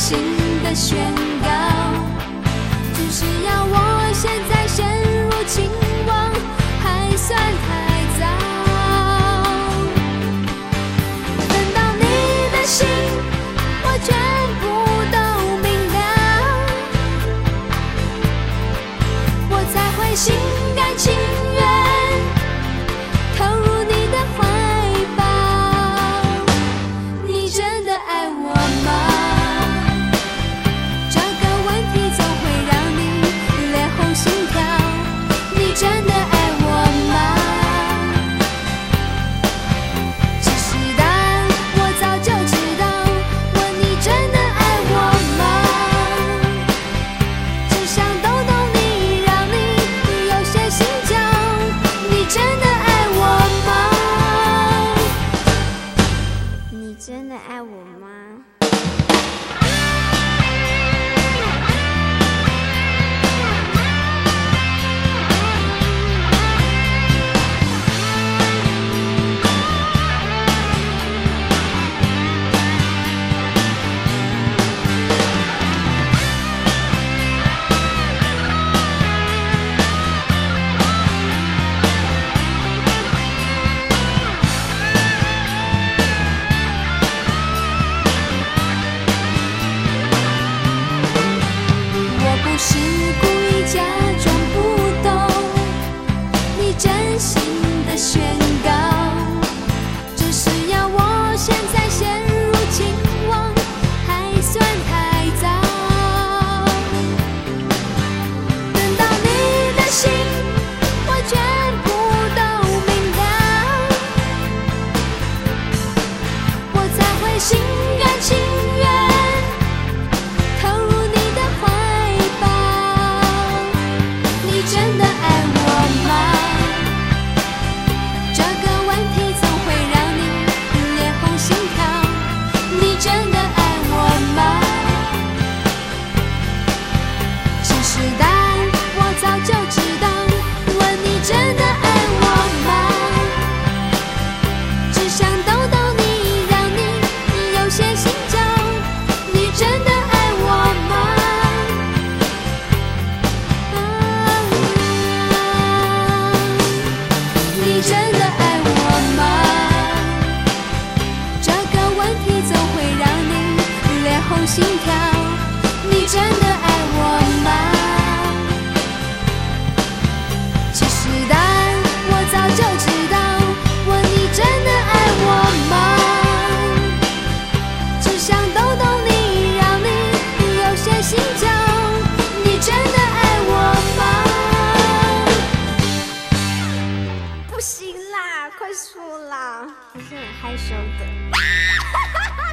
心的宣告，只是要我现在陷入情网，还算太早。等到你的心，我全部都明了，我才会心甘情愿投入你的怀抱。你真的爱我吗？真的爱我吗？其实答案我早就知道。问你真的爱我吗？只想逗逗你，让你有些心焦。你真的爱我吗？你真的爱我吗？不是故意假装不懂你真心的宣告，只是要我现在陷入情网，还算太早。等到你的心，我全部都明了，我才会心甘情愿真的爱我吗？这个问题总会让你脸红心跳。你真的爱我吗？其实答案我早就知道。问你真的爱我吗？只想逗逗你，让你有些心焦。你真的爱我吗？你真的爱我吗？这个问题总会让你脸红心跳。你真的爱我吗？其实答案我早就知道。问你真的爱我吗？只想逗逗你，让你有些心焦。你真的爱我吗？不行啦，快说啦！我是很害羞的。